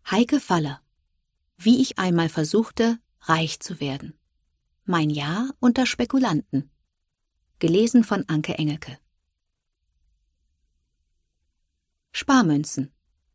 Heike Faller. Wie ich einmal versuchte, reich zu werden. Mein Jahr unter Spekulanten. Gelesen von Anke Engelke. Sparmünzen.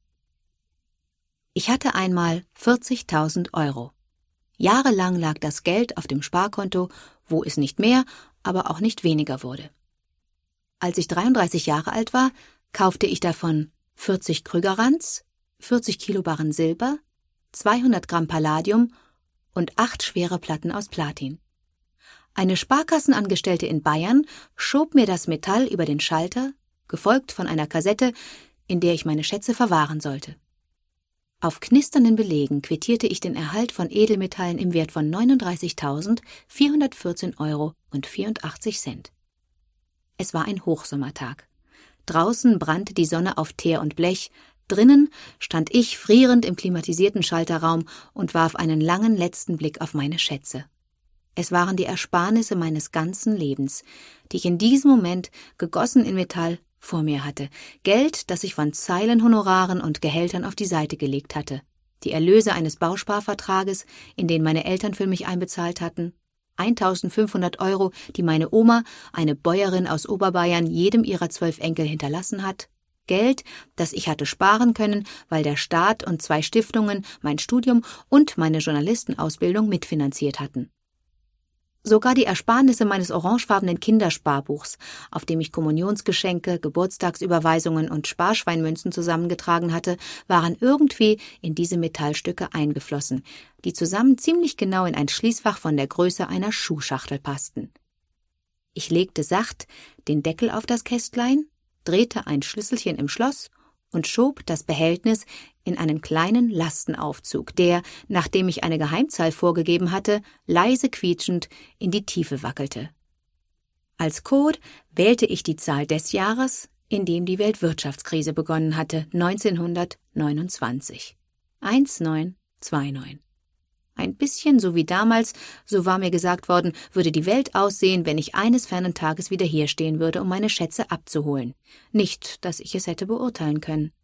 Ich hatte einmal 40.000 Euro. Jahrelang lag das Geld auf dem Sparkonto, wo es nicht mehr, aber auch nicht weniger wurde. Als ich 33 Jahre alt war, kaufte ich davon 40 Krügerrands, 40 Kilo Barren Silber, 200 Gramm Palladium und 8 schwere Platten aus Platin. Eine Sparkassenangestellte in Bayern schob mir das Metall über den Schalter, gefolgt von einer Kassette, in der ich meine Schätze verwahren sollte. Auf knisternden Belegen quittierte ich den Erhalt von Edelmetallen im Wert von 39.414,84 Euro. Es war ein Hochsommertag. Draußen brannte die Sonne auf Teer und Blech, drinnen stand ich frierend im klimatisierten Schalterraum und warf einen langen letzten Blick auf meine Schätze. Es waren die Ersparnisse meines ganzen Lebens, die ich in diesem Moment, gegossen in Metall, vor mir hatte. Geld, das ich von Zeilenhonoraren und Gehältern auf die Seite gelegt hatte. Die Erlöse eines Bausparvertrages, in den meine Eltern für mich einbezahlt hatten. 1.500 Euro, die meine Oma, eine Bäuerin aus Oberbayern, jedem ihrer 12 Enkel hinterlassen hat. Geld, das ich hatte sparen können, weil der Staat und 2 Stiftungen mein Studium und meine Journalistenausbildung mitfinanziert hatten. Sogar die Ersparnisse meines orangefarbenen Kindersparbuchs, auf dem ich Kommunionsgeschenke, Geburtstagsüberweisungen und Sparschweinmünzen zusammengetragen hatte, waren irgendwie in diese Metallstücke eingeflossen, die zusammen ziemlich genau in ein Schließfach von der Größe einer Schuhschachtel passten. Ich legte sacht den Deckel auf das Kästlein, drehte ein Schlüsselchen im Schloss und schob das Behältnis in einen kleinen Lastenaufzug, der, nachdem ich eine Geheimzahl vorgegeben hatte, leise quietschend in die Tiefe wackelte. Als Code wählte ich die Zahl des Jahres, in dem die Weltwirtschaftskrise begonnen hatte, 1929. 1929. Ein bisschen so wie damals, so war mir gesagt worden, würde die Welt aussehen, wenn ich eines fernen Tages wieder hier stehen würde, um meine Schätze abzuholen. Nicht, dass ich es hätte beurteilen können.